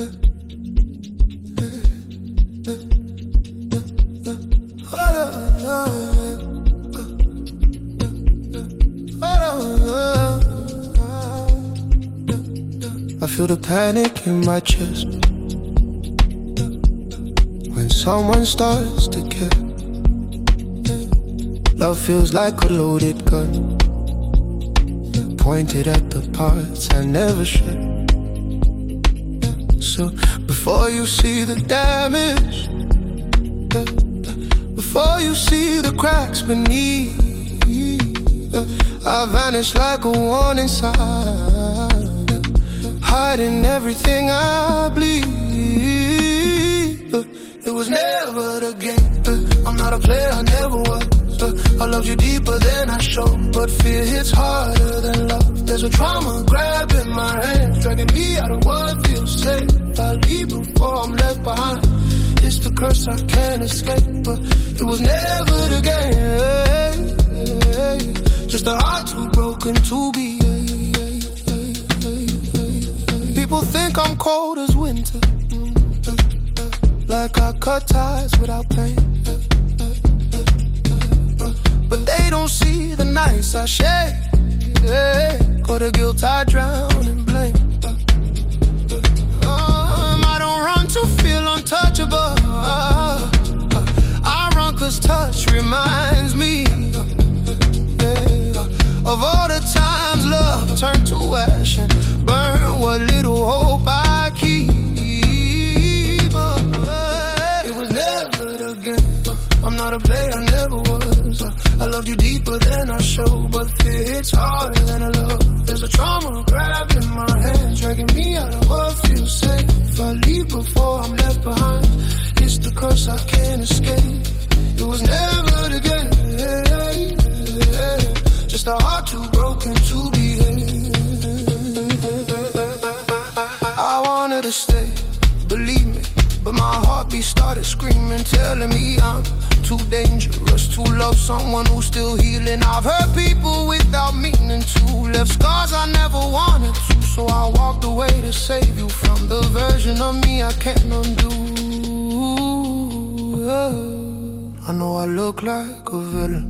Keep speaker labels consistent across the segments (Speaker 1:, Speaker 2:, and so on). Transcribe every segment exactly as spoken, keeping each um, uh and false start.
Speaker 1: I feel the panic in my chest when someone starts to care. Love feels like a loaded gun, pointed at the parts I never shared. So before you see the damage, before you see the cracks beneath, I vanish like a warning sign, hiding everything I bleed. It was never the game. I'm not a player, I never was. I loved you deeper than I showed, but fear hits harder than love. There's a trauma grabbing my hands, dragging me out of what feels safe. I leave before I'm left behind. It's the curse I can't escape, but it was never the game. Just a heart too broken to be. People think I'm cold as winter, like I cut ties without pain. But they don't see the nights I share, or the guilt I drown in blame. Um, I don't run to feel untouchable. I run cause touch reminds me, yeah, of all the times love turned to ash and burn what little hope I keep. It was never the game. I'm not a player, I never was. I loved you deeper than I showed, but fear hits harder than I love. There's a trauma grabbing my hand, dragging me out of what feels safe. I leave before I'm left behind. It's the curse I can't escape. It was never the game. Just a heart too broken to behave. I wanted to stay, believe me, but my heartbeat started screaming, telling me I'm too dangerous to love someone who's still healing. I've hurt people without meaning to, left scars I never wanted to. So I walked away to save you from the version of me I can't undo. I know I look like a villain,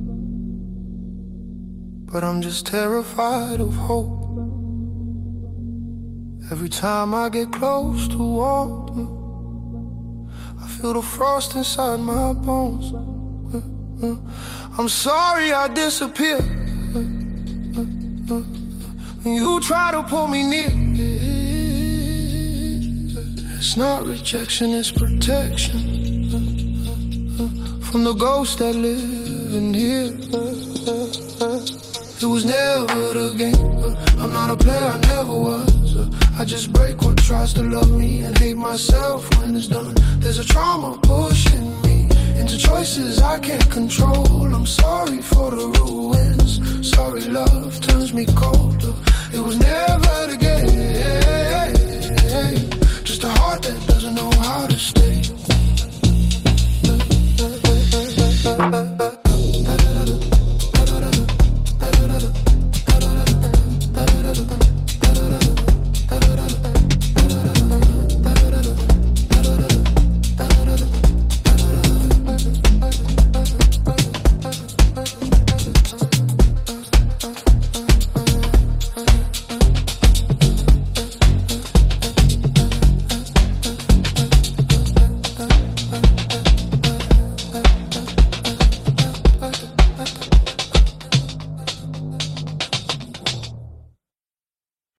Speaker 1: but I'm just terrified of hope. Every time I get close to warmth, I feel the frost inside my bones. I'm sorry I disappeared. You try to pull me near. It's not rejection, it's protection from the ghosts that live in here. It was never the game. I'm not a player, I never was. I just break what tries to love me and hate myself when it's done. There's a trauma pushing me into choices I can't control. I'm sorry for the ruins. Sorry love turns me cold. It was never